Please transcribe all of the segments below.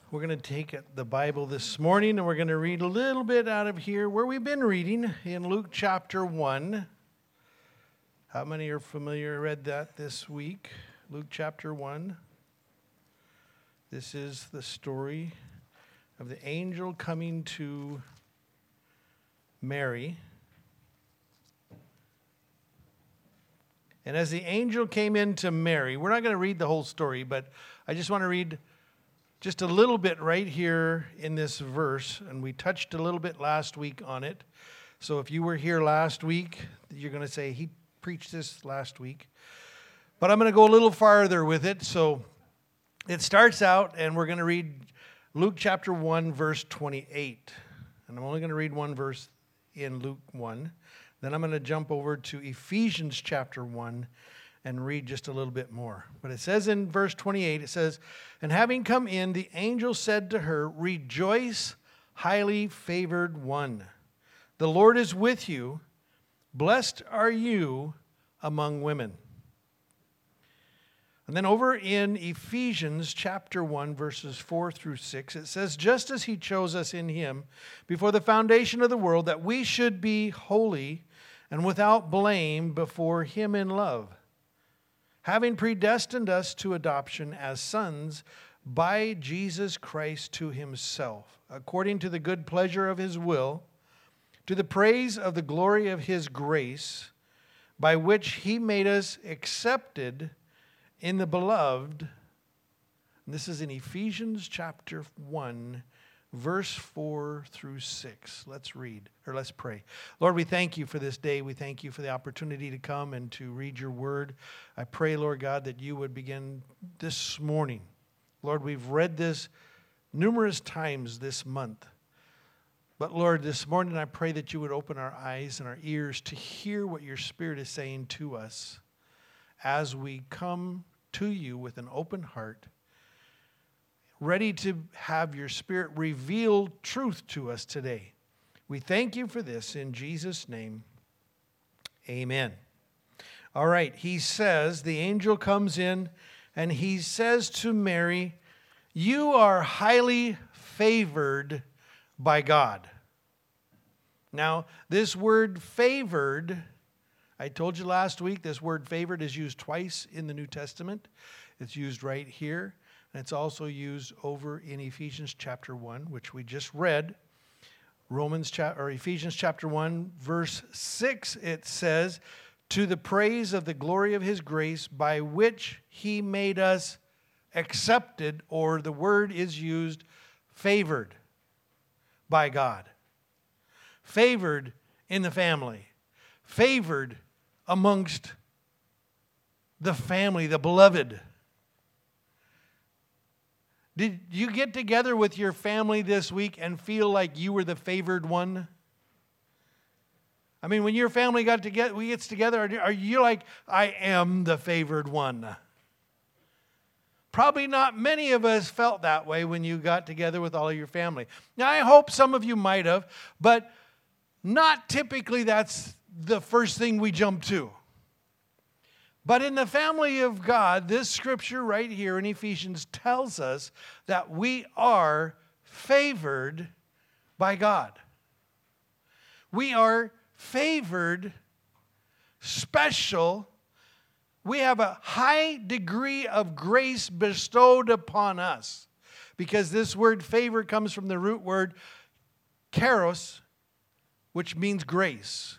We're going to take the Bible this morning and we're going to read a little bit out of here where we've been reading in Luke chapter 1. How many are familiar, read that this week? Luke chapter 1. This is the story of the angel coming to Mary. And as the angel came into Mary, we're not going to read the whole story, but I just want to read just a little bit right here in this verse, and we touched a little bit last week on it. So if you were here last week, you're going to say, he preached this last week. But I'm going to go a little farther with it. So it starts out, and we're going to read Luke chapter 1, verse 28. And I'm only going to read one verse in Luke 1. Then I'm going to jump over to Ephesians chapter 1 and read just a little bit more. But it says in verse 28, it says, "And having come in, the angel said to her, 'Rejoice, highly favored one. The Lord is with you. Blessed are you among women.'" And then over in Ephesians chapter 1, verses 4 through 6, it says, "Just as he chose us in him before the foundation of the world, that we should be holy and without blame before him in love, having predestined us to adoption as sons by Jesus Christ to himself, according to the good pleasure of his will, to the praise of the glory of his grace, by which he made us accepted in the beloved." And this is in Ephesians chapter 1, verse 4 through 6. Let's read, or let's pray. Lord, we thank you for this day. We thank you for the opportunity to come and to read your word. I pray, Lord God, that you would begin this morning. Lord, we've read this numerous times this month. But Lord, this morning I pray that you would open our eyes and our ears to hear what your Spirit is saying to us as we come to you with an open heart, ready to have your Spirit reveal truth to us today. We thank you for this in Jesus' name. Amen. All right, he says, the angel comes in and he says to Mary, "You are highly favored by God." Now, this word favored, I told you last week, this word favored is used twice in the New Testament. It's used right here. And it's also used over in Ephesians chapter 1, which we just read. Ephesians chapter 1, verse 6, it says, "To the praise of the glory of his grace, by which he made us accepted," or the word is used, favored by God. Favored in the family. Favored amongst the family, the beloved. Did you get together with your family this week and feel like you were the favored one? I mean, when your family gets together, are you like, "I am the favored one"? Probably not many of us felt that way when you got together with all of your family. Now, I hope some of you might have, but not typically that's the first thing we jump to. But in the family of God, this scripture right here in Ephesians tells us that we are favored by God. We are favored, special. We have a high degree of grace bestowed upon us. Because this word favor comes from the root word charis, which means grace.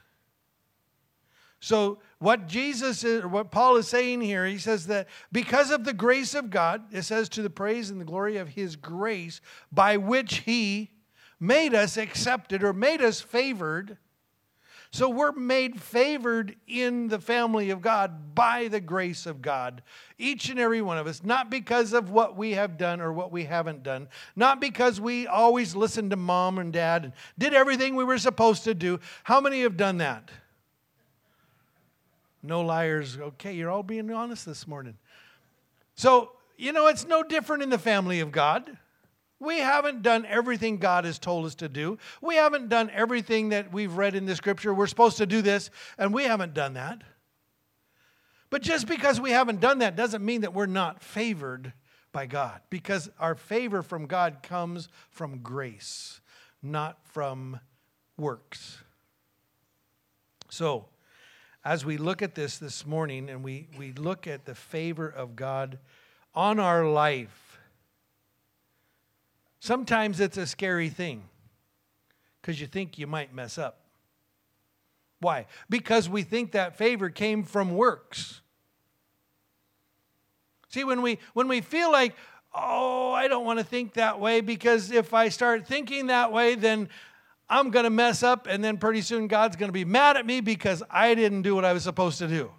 So what Paul is saying here, he says that because of the grace of God, it says to the praise and the glory of his grace, by which he made us accepted or made us favored. So we're made favored in the family of God by the grace of God. Each and every one of us, not because of what we have done or what we haven't done. Not because we always listened to mom and dad and did everything we were supposed to do. How many have done that? No liars. Okay, you're all being honest this morning. So, it's no different in the family of God. We haven't done everything God has told us to do. We haven't done everything that we've read in the scripture. We're supposed to do this, and we haven't done that. But just because we haven't done that doesn't mean that we're not favored by God. Because our favor from God comes from grace, not from works. So, as we look at this morning and we look at the favor of God on our life, sometimes it's a scary thing because you think you might mess up. Why? Because we think that favor came from works. See, when we feel like, oh, I don't want to think that way because if I start thinking that way, then I'm going to mess up, and then pretty soon God's going to be mad at me because I didn't do what I was supposed to do.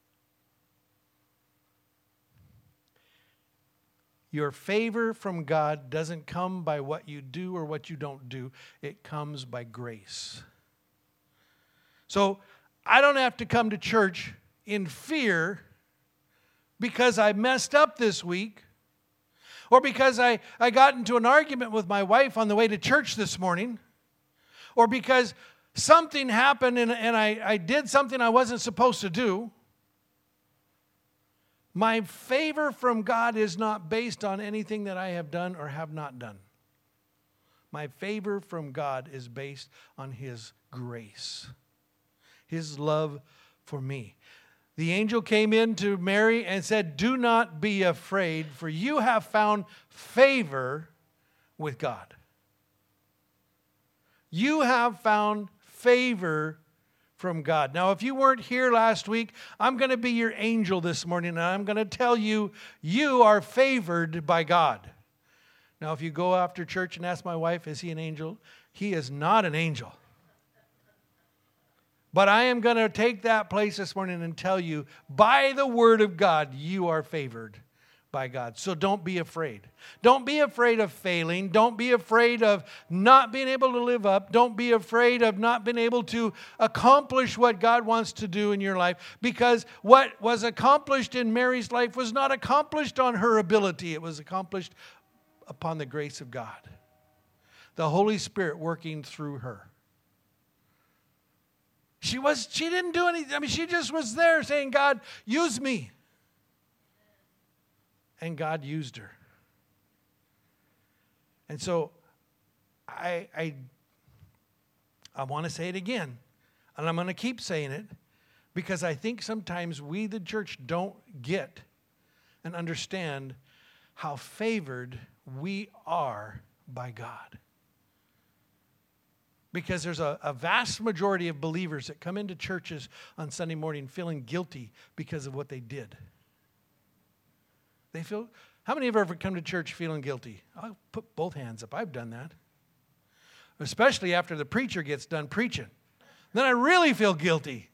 Your favor from God doesn't come by what you do or what you don't do. It comes by grace. So I don't have to come to church in fear because I messed up this week, or because I got into an argument with my wife on the way to church this morning, or because something happened and I did something I wasn't supposed to do. My favor from God is not based on anything that I have done or have not done. My favor from God is based on His grace, His love for me. The angel came in to Mary and said, "Do not be afraid, for you have found favor with God." You have found favor from God. Now, if you weren't here last week, I'm going to be your angel this morning, and I'm going to tell you, you are favored by God. Now, if you go after church and ask my wife, is he an angel? He is not an angel. But I am going to take that place this morning and tell you, by the word of God, you are favored by God. So don't be afraid. Don't be afraid of failing. Don't be afraid of not being able to live up. Don't be afraid of not being able to accomplish what God wants to do in your life, because what was accomplished in Mary's life was not accomplished on her ability. It was accomplished upon the grace of God. The Holy Spirit working through her. She didn't do anything. I mean, she just was there saying, "God, use me." And God used her. And so I want to say it again, and I'm going to keep saying it, because I think sometimes we, the church, don't get and understand how favored we are by God. Because there's a vast majority of believers that come into churches on Sunday morning feeling guilty because of what they did. How many have ever come to church feeling guilty? I'll put both hands up. I've done that. Especially after the preacher gets done preaching. Then I really feel guilty.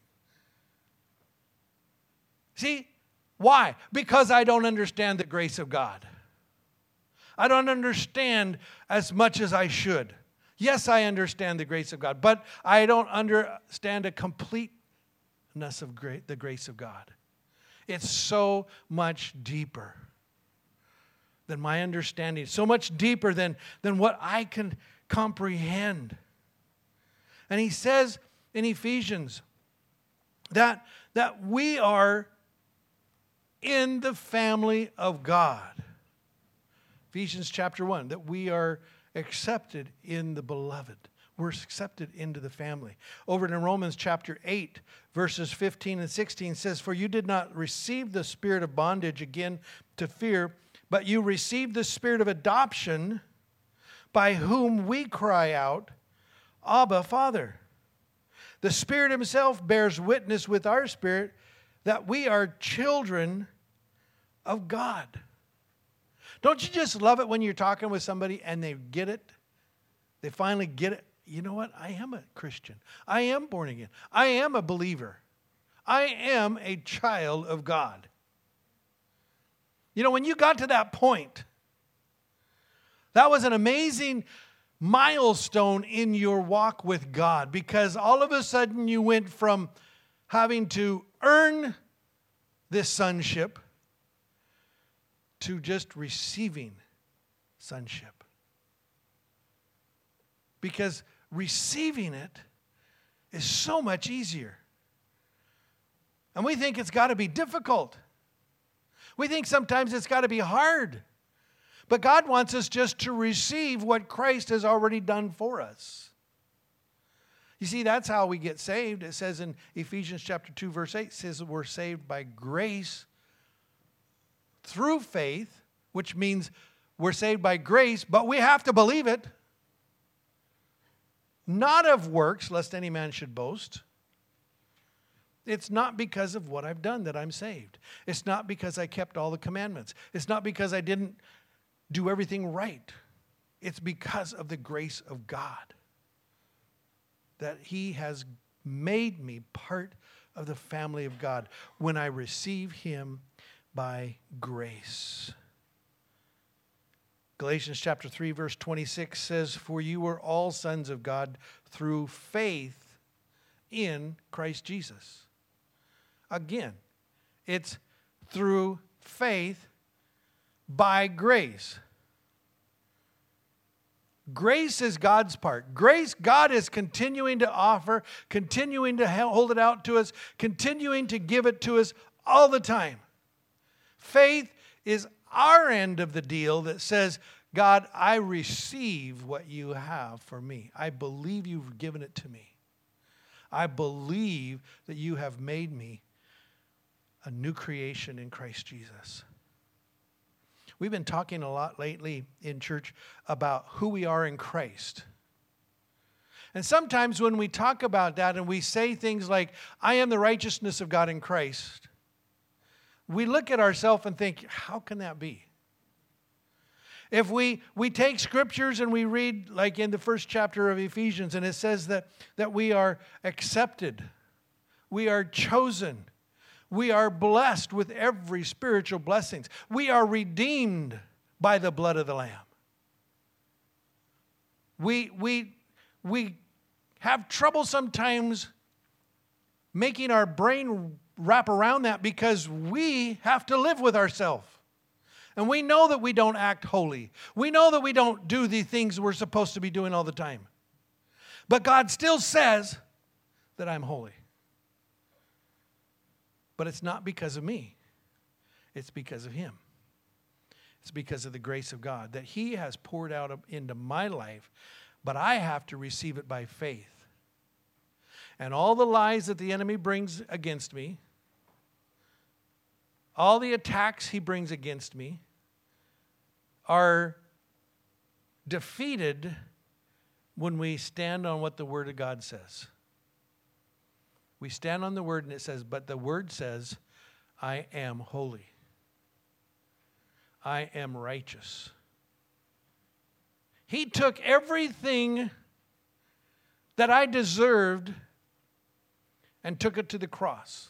See, why? Because I don't understand the grace of God. I don't understand as much as I should. Yes, I understand the grace of God, but I don't understand a completeness of the grace of God. It's so much deeper than my understanding, so much deeper than what I can comprehend. And he says in Ephesians that we are in the family of God. Ephesians chapter 1, that we are accepted in the beloved. We're accepted into the family. Over in Romans chapter 8, verses 15 and 16 says, "For you did not receive the spirit of bondage again to fear, but you received the spirit of adoption, by whom we cry out, 'Abba, Father.' The Spirit Himself bears witness with our spirit that we are children of God." Don't you just love it when you're talking with somebody and they get it? They finally get it. You know what? I am a Christian. I am born again. I am a believer. I am a child of God. You know, when you got to that point, that was an amazing milestone in your walk with God, because all of a sudden you went from having to earn this sonship to just receiving sonship. Because receiving it is so much easier. And we think it's got to be difficult. We think sometimes it's got to be hard. But God wants us just to receive what Christ has already done for us. You see, that's how we get saved. It says in Ephesians chapter 2, verse 8, it says we're saved by grace through faith, which means we're saved by grace, but we have to believe it. Not of works, lest any man should boast. It's not because of what I've done that I'm saved. It's not because I kept all the commandments. It's not because I didn't do everything right. It's because of the grace of God that He has made me part of the family of God when I receive Him by grace. Galatians chapter 3, verse 26 says, "For you are all sons of God through faith in Christ Jesus." Again, it's through faith by grace. Grace is God's part. Grace, God is continuing to offer, continuing to hold it out to us, continuing to give it to us all the time. Faith is our end of the deal that says, God, I receive what you have for me. I believe you've given it to me. I believe that you have made me a new creation in Christ Jesus. We've been talking a lot lately in church about who we are in Christ. And sometimes when we talk about that and we say things like, I am the righteousness of God in Christ, we look at ourselves and think, how can that be? If we take scriptures and we read, like in the first chapter of Ephesians, and it says that we are accepted, we are chosen, we are blessed with every spiritual blessings. We are redeemed by the blood of the Lamb. We have trouble sometimes making our brain wrap around that because we have to live with ourselves. And we know that we don't act holy. We know that we don't do the things we're supposed to be doing all the time. But God still says that I'm holy. But it's not because of me. It's because of Him. It's because of the grace of God that He has poured out into my life, but I have to receive it by faith. And all the lies that the enemy brings against me, all the attacks he brings against me, are defeated when we stand on what the Word of God says. We stand on the Word and it says, but the Word says, I am holy. I am righteous. He took everything that I deserved and took it to the cross.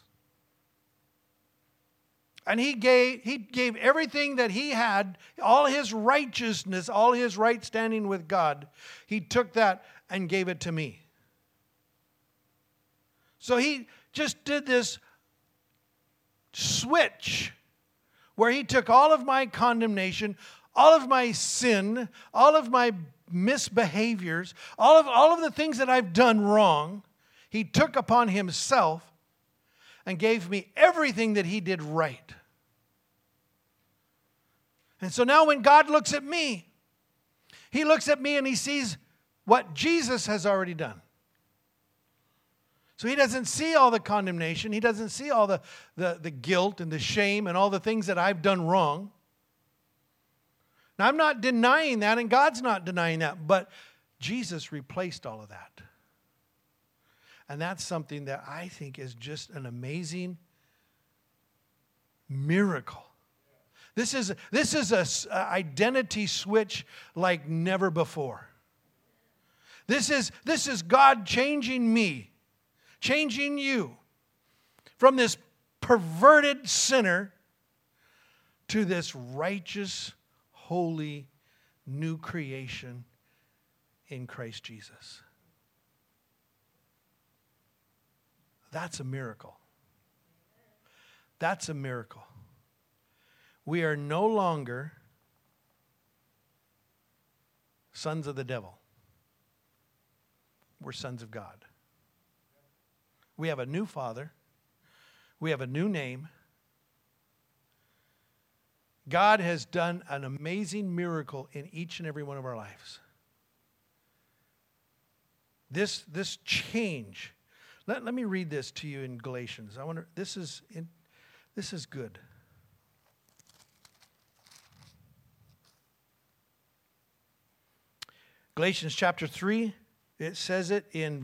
And he gave everything that he had, all his righteousness, all his right standing with God. He took that and gave it to me. So he just did this switch where he took all of my condemnation, all of my sin, all of my misbehaviors, all of the things that I've done wrong. He took upon himself and gave me everything that he did right. And so now when God looks at me, He looks at me and He sees what Jesus has already done. So He doesn't see all the condemnation. He doesn't see all the guilt and the shame and all the things that I've done wrong. Now, I'm not denying that, and God's not denying that, but Jesus replaced all of that. And that's something that I think is just an amazing miracle. This is an identity switch like never before. This is God changing me, changing you from this perverted sinner to this righteous, holy, new creation in Christ Jesus. That's a miracle. That's a miracle. We are no longer sons of the devil. We're sons of God. We have a new Father. We have a new name. God has done an amazing miracle in each and every one of our lives. This change. Let me read this to you in Galatians. This is good. Galatians chapter 3, it says it in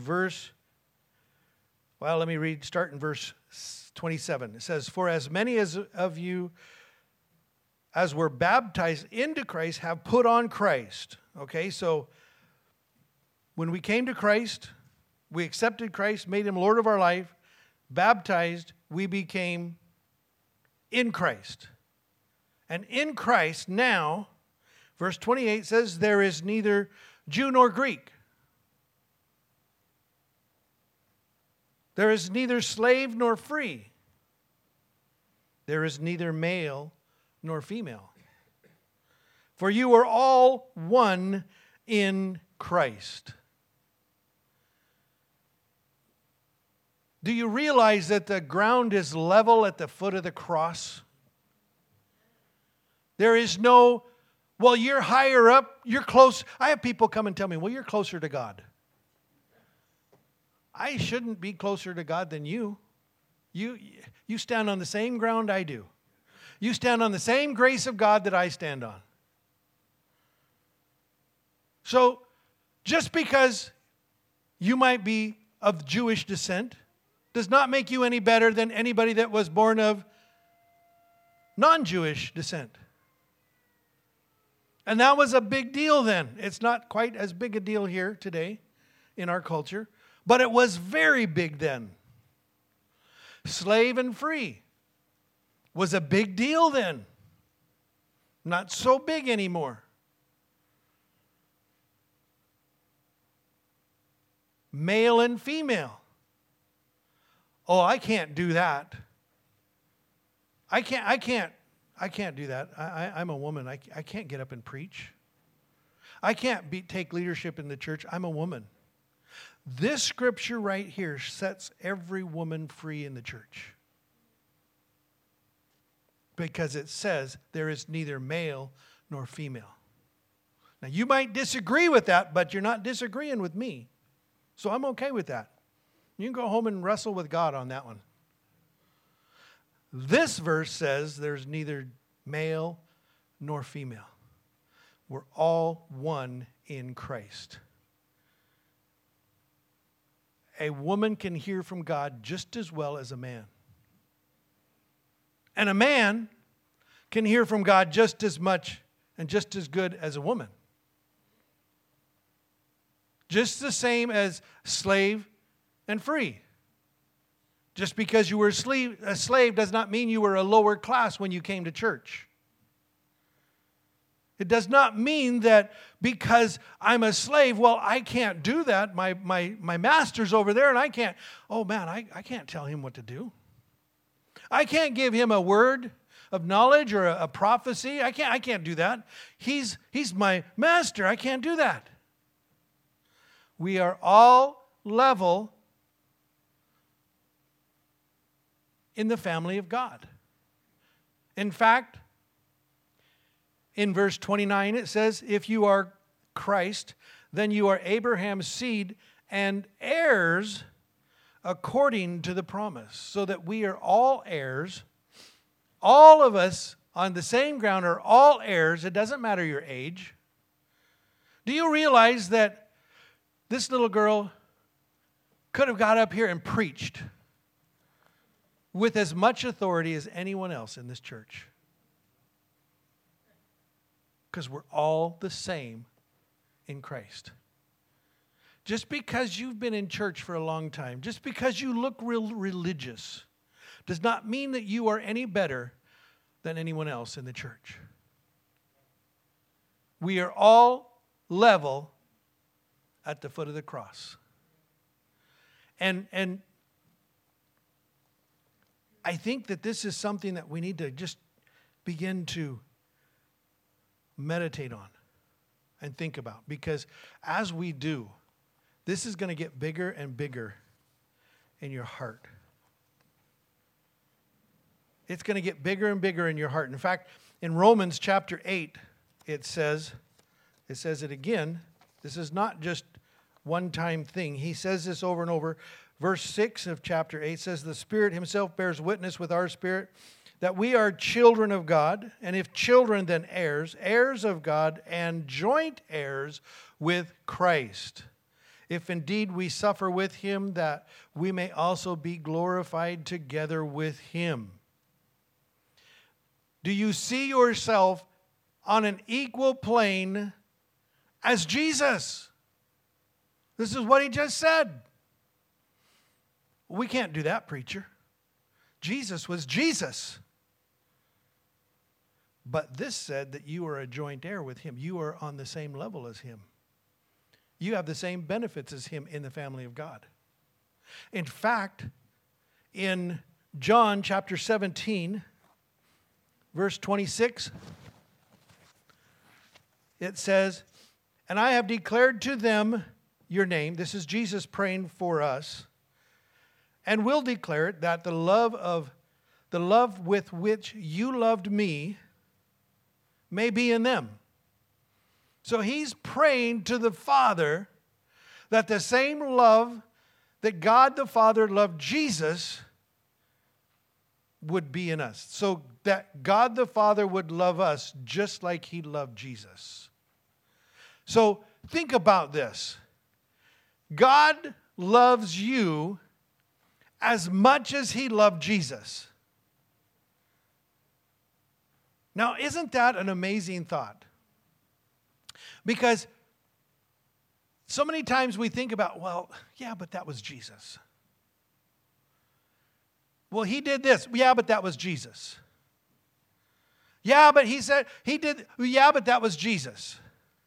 let me start in verse 27. It says, "For as many of you as were baptized into Christ have put on Christ." Okay, so when we came to Christ, we accepted Christ, made him Lord of our life, baptized, we became in Christ. And in Christ now, verse 28 says, there is neither Jew nor Greek. There is neither slave nor free. There is neither male nor female. For you are all one in Christ. Do you realize that the ground is level at the foot of the cross? There is no, well, you're higher up, you're close. I have people come and tell me, well, you're closer to God. I shouldn't be closer to God than you. You stand on the same ground I do. You stand on the same grace of God that I stand on. So, just because you might be of Jewish descent does not make you any better than anybody that was born of non-Jewish descent. And that was a big deal then. It's not quite as big a deal here today in our culture, but it was very big then. Slave and free was a big deal then. Not so big anymore. Male and female. Oh, I can't do that. I can't do that. I'm a woman. I can't get up and preach. I can't take leadership in the church. I'm a woman. This scripture right here sets every woman free in the church. Because it says there is neither male nor female. Now, you might disagree with that, but you're not disagreeing with me. So I'm okay with that. You can go home and wrestle with God on that one. This verse says there's neither male nor female. We're all one in Christ. A woman can hear from God just as well as a man. And a man can hear from God just as much and just as good as a woman. Just the same as slave and free. Just because you were a slave does not mean you were a lower class when you came to church. It does not mean that because I'm a slave, well, I can't do that. My master's over there and I can't. Oh man, I can't tell him what to do. I can't give him a word of knowledge or a prophecy. I can't do that. He's my master. I can't do that. We are all level in the family of God. In fact, in verse 29 it says, if you are Christ, then you are Abraham's seed and heirs according to the promise. So that we are all heirs. All of us on the same ground are all heirs. It doesn't matter your age. Do you realize that this little girl could have got up here and preached with as much authority as anyone else in this church? Because we're all the same in Christ. Just because you've been in church for a long time, just because you look real religious, does not mean that you are any better than anyone else in the church. We are all level at the foot of the cross. And I think that this is something that we need to just begin to meditate on and think about. Because as we do, this is going to get bigger and bigger in your heart. It's going to get bigger and bigger in your heart. In fact, In Romans chapter 8, it says it again. This is not just one-time thing. He says this over and over. Verse 6 of chapter 8 says, the Spirit himself bears witness with our spirit that we are children of God, and if children, then heirs, heirs of God, and joint heirs with Christ. If indeed we suffer with him, that we may also be glorified together with him. Do you see yourself on an equal plane as Jesus? This is what he just said. We can't do that, preacher. Jesus was Jesus. But this said that you are a joint heir with him. You are on the same level as him. You have the same benefits as him in the family of God. In fact, in John chapter 17, verse 26, it says, and I have declared to them your name. This is Jesus praying for us. And will declare it, that the love with which you loved me may be in them. So he's praying to the Father that the same love that God the Father loved Jesus would be in us. So that God the Father would love us just like he loved Jesus. So think about this. God loves you as much as he loved Jesus. Now, isn't that an amazing thought? Because so many times we think about, well, yeah, but that was Jesus. Well, he did this. Yeah, but that was Jesus. Yeah, but he said, he did, yeah, but that was Jesus.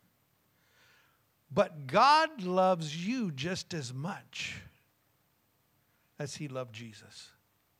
But God loves you just as much as he loved Jesus.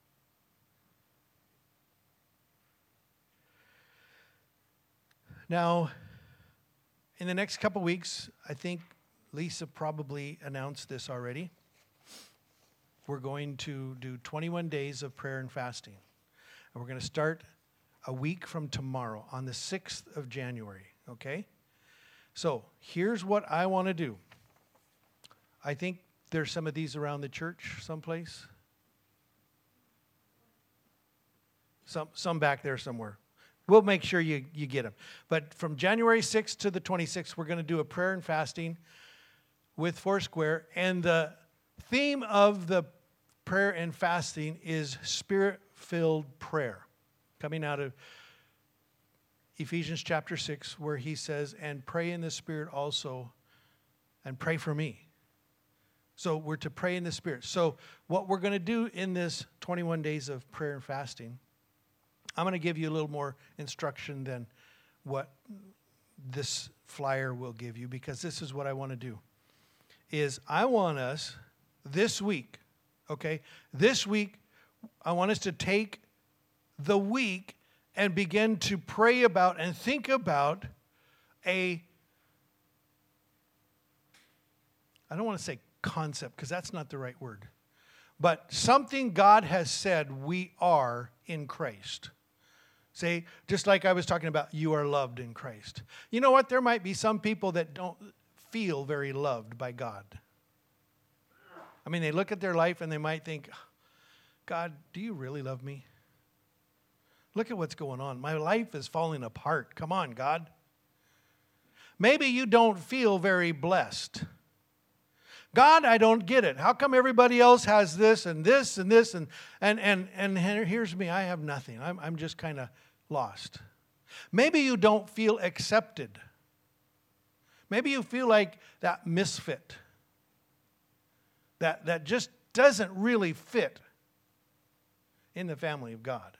Now, in the next couple weeks, I think Lisa probably announced this already. We're going to do 21 days of prayer and fasting. And we're going to start a week from tomorrow on the 6th of January, okay? So, here's what I want to do. I think there's some of these around the church someplace. Some back there somewhere. We'll make sure you get them. But from January 6th to the 26th, we're going to do a prayer and fasting with Foursquare. And the theme of the prayer and fasting is Spirit-filled prayer. Coming out of Ephesians chapter 6, where he says, and pray in the Spirit also, and pray for me. So we're to pray in the Spirit. So what we're going to do in this 21 days of prayer and fasting, I'm going to give you a little more instruction than what this flyer will give you, because this is what I want to do. Is I want us this week, okay? This week, I want us to take the week and begin to pray about and think about I don't want to say concept, because that's not the right word, but something God has said we are in Christ. Say, just like I was talking about, you are loved in Christ. You know what? There might be some people that don't feel very loved by God. I mean, they look at their life and they might think, God, do you really love me? Look at what's going on. My life is falling apart. Come on, God. Maybe you don't feel very blessed. God, I don't get it. How come everybody else has this and this and this and here's me, I have nothing. I'm just kind of lost. Maybe you don't feel accepted. Maybe you feel like that misfit. That just doesn't really fit in the family of God.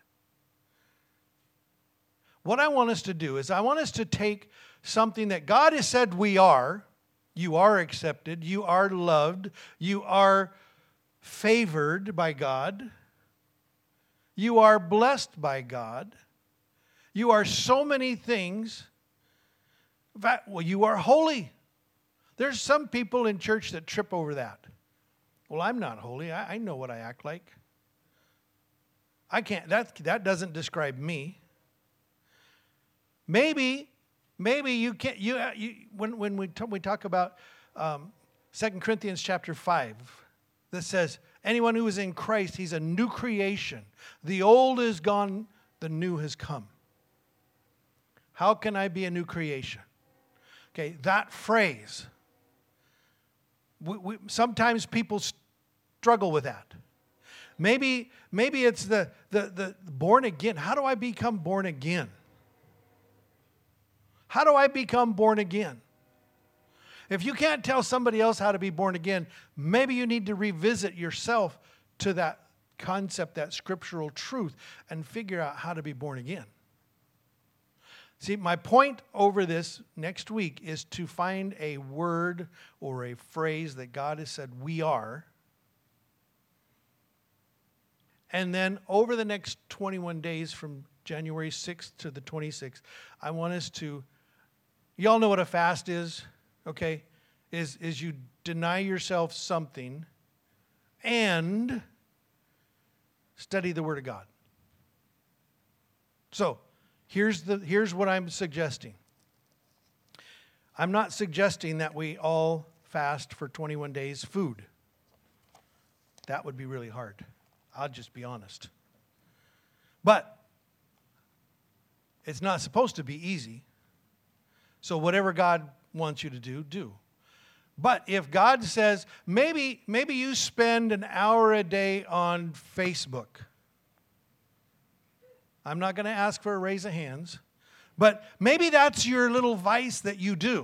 What I want us to do is I want us to take something that God has said we are. You are accepted. You are loved. You are favored by God. You are blessed by God. You are so many things. In fact, well, you are holy. There's some people in church that trip over that. Well, I'm not holy. I know what I act like. I can't. That doesn't describe me. Maybe you can't. When we talk about 2 Corinthians chapter 5, that says anyone who is in Christ, he's a new creation. The old is gone, the new has come. How can I be a new creation? Okay, that phrase. Sometimes people struggle with that. Maybe it's the born again. How do I become born again? How do I become born again? If you can't tell somebody else how to be born again, maybe you need to revisit yourself to that concept, that scriptural truth, and figure out how to be born again. See, my point over this next week is to find a word or a phrase that God has said we are. And then over the next 21 days from January 6th to the 26th, I want us to, y'all know what a fast is, okay? Is you deny yourself something and study the Word of God. So, here's what I'm suggesting. I'm not suggesting that we all fast for 21 days food. That would be really hard. I'll just be honest. But it's not supposed to be easy. So whatever God wants you to do, do. But if God says, maybe you spend an hour a day on Facebook. I'm not going to ask for a raise of hands, but maybe that's your little vice that you do.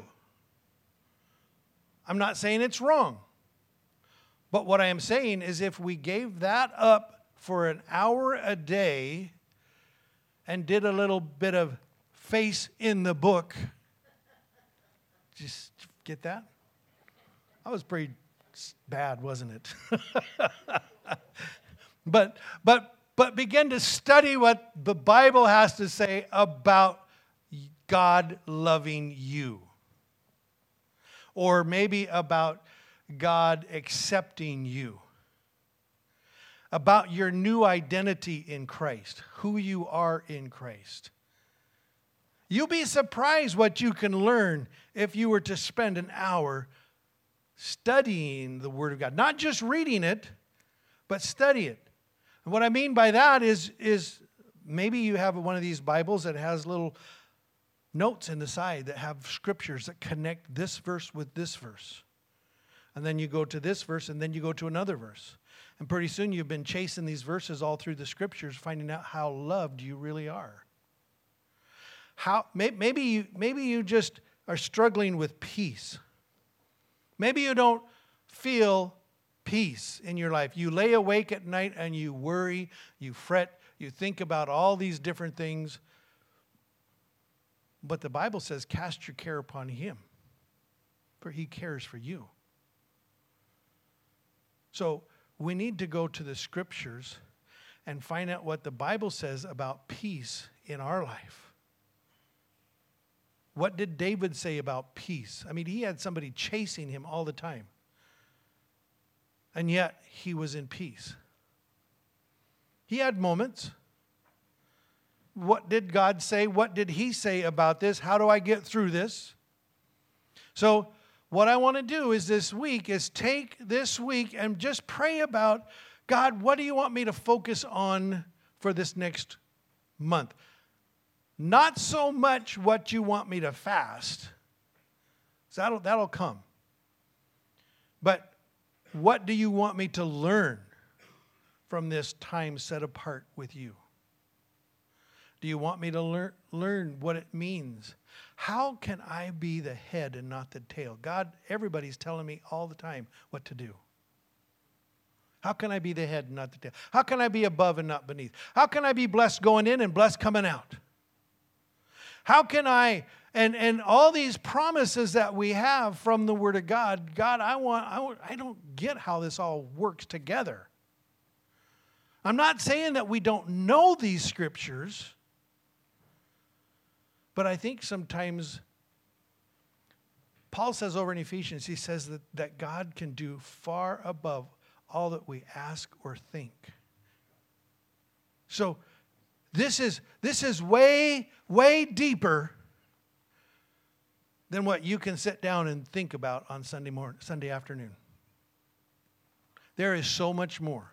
I'm not saying it's wrong. But what I am saying is if we gave that up for an hour a day and did a little bit of face in the book, just get that? That was pretty bad, wasn't it? But begin to study what the Bible has to say about God loving you. Or maybe about God accepting you. About your new identity in Christ. Who you are in Christ. You'll be surprised what you can learn if you were to spend an hour studying the Word of God. Not just reading it, but study it. And what I mean by that is maybe you have one of these Bibles that has little notes in the side that have scriptures that connect this verse with this verse. And then you go to this verse, and then you go to another verse. And pretty soon you've been chasing these verses all through the scriptures, finding out how loved you really are. Maybe you just are struggling with peace. Maybe you don't feel peace in your life. You lay awake at night and you worry, you fret, you think about all these different things. But the Bible says, cast your care upon Him, for He cares for you. So we need to go to the scriptures and find out what the Bible says about peace in our life. What did David say about peace? I mean, he had somebody chasing him all the time. And yet, he was in peace. He had moments. What did God say? What did He say about this? How do I get through this? So, what I want to do is this week is take this week and just pray about, God, what do you want me to focus on for this next month? Not so much what you want me to fast. So that'll come. But what do you want me to learn from this time set apart with you? Do you want me to learn what it means? How can I be the head and not the tail? God, everybody's telling me all the time what to do. How can I be the head and not the tail? How can I be above and not beneath? How can I be blessed going in and blessed coming out? How can I, and all these promises that we have from the Word of God, God, I don't get how this all works together. I'm not saying that we don't know these scriptures, but I think sometimes, Paul says over in Ephesians, he says that God can do far above all that we ask or think. So, this is way, way deeper than what you can sit down and think about on Sunday afternoon. There is so much more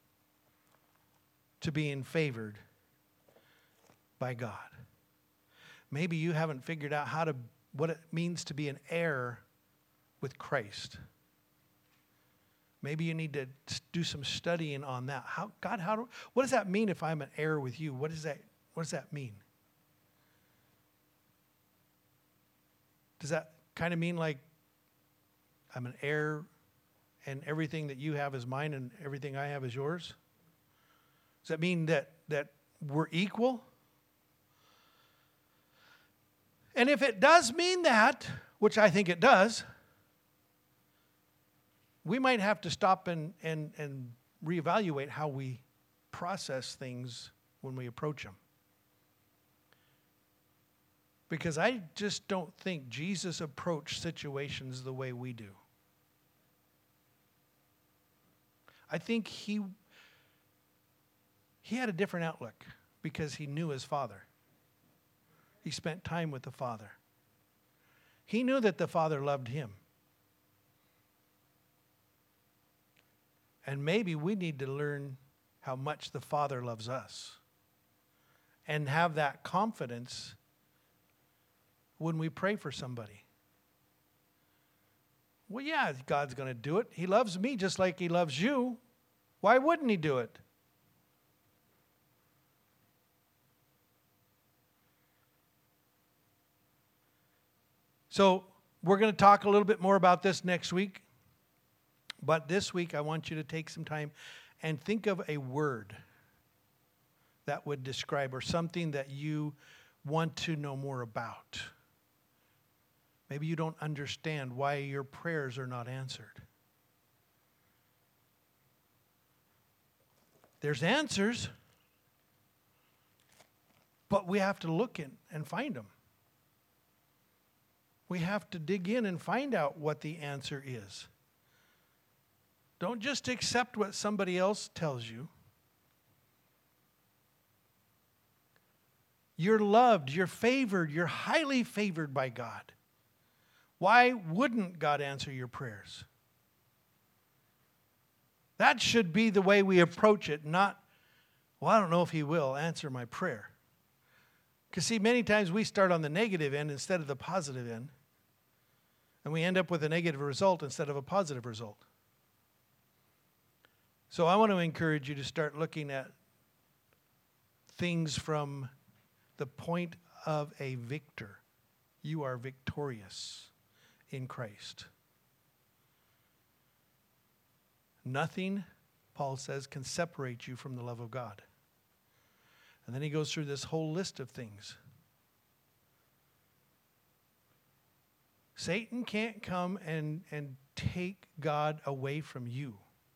to being favored by God. Maybe you haven't figured out what it means to be an heir with Christ. Maybe you need to do some studying on that. What does that mean if I'm an heir with you? What does that mean? Does that kind of mean like I'm an heir and everything that you have is mine and everything I have is yours? Does that mean that we're equal? And if it does mean that, which I think it does, we might have to stop and reevaluate how we process things when we approach them. Because I just don't think Jesus approached situations the way we do. I think he had a different outlook because he knew his Father. He spent time with the Father. He knew that the Father loved him. And maybe we need to learn how much the Father loves us and have that confidence when we pray for somebody. Well, yeah, God's going to do it. He loves me just like he loves you. Why wouldn't he do it? So we're going to talk a little bit more about this next week. But this week, I want you to take some time and think of a word that would describe or something that you want to know more about. Maybe you don't understand why your prayers are not answered. There's answers, but we have to look in and find them. We have to dig in and find out what the answer is. Don't just accept what somebody else tells you. You're loved, you're favored, you're highly favored by God. Why wouldn't God answer your prayers? That should be the way we approach it, not, well, I don't know if he will answer my prayer. Because see, many times we start on the negative end instead of the positive end. And we end up with a negative result instead of a positive result. So I want to encourage you to start looking at things from the point of a victor. You are victorious in Christ. Nothing, Paul says, can separate you from the love of God. And then he goes through this whole list of things. Satan can't come and take God away from you.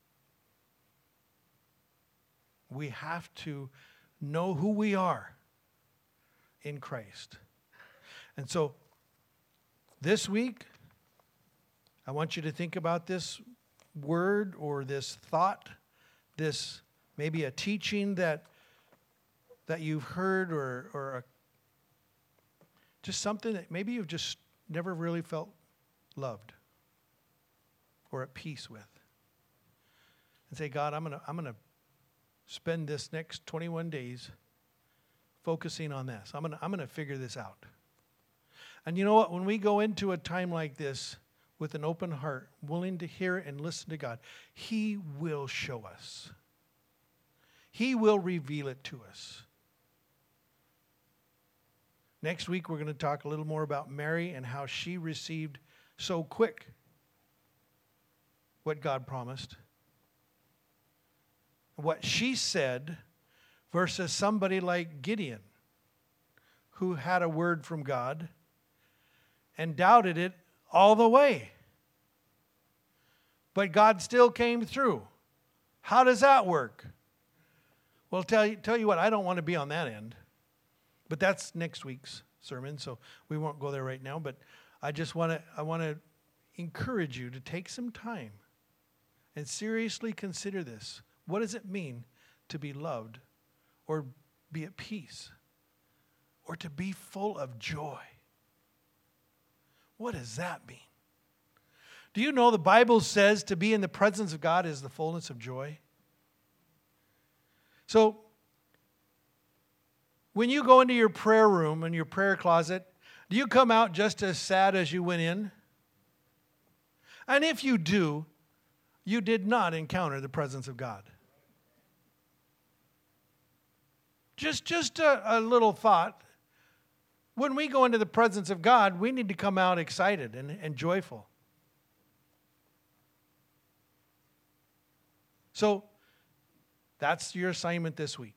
We have to know who we are in Christ. And so this week, I want you to think about this word or this thought, this maybe a teaching that you've heard or just something that maybe you've just never really felt loved or at peace with. And say, God, I'm gonna spend this next 21 days focusing on this. I'm gonna figure this out. And you know what? When we go into a time like this with an open heart, willing to hear and listen to God, he will show us. He will reveal it to us. Next week, we're going to talk a little more about Mary and how she received so quick what God promised. What she said versus somebody like Gideon, who had a word from God and doubted it all the way. But God still came through. How does that work? Well, tell you what, I don't want to be on that end. But that's next week's sermon, so we won't go there right now. But I want to encourage you to take some time and seriously consider this. What does it mean to be loved or be at peace or to be full of joy? What does that mean? Do you know the Bible says to be in the presence of God is the fullness of joy? So, when you go into your prayer room and your prayer closet, do you come out just as sad as you went in? And if you do, you did not encounter the presence of God. Just a little thought. When we go into the presence of God, we need to come out excited and joyful. So, that's your assignment this week.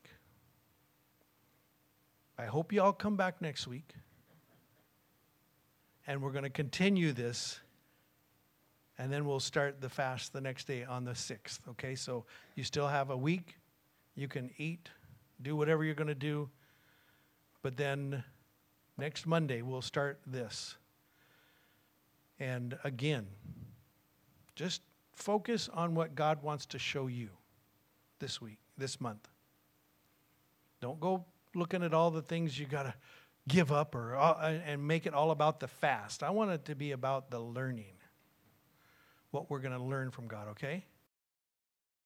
I hope you all come back next week. And we're going to continue this. And then we'll start the fast the next day on the 6th. Okay, so you still have a week. You can eat, do whatever you're going to do. But then next Monday, we'll start this. And again, just focus on what God wants to show you this week, this month. Don't go looking at all the things you got to give up and make it all about the fast. I want it to be about the learning, what we're going to learn from God, okay?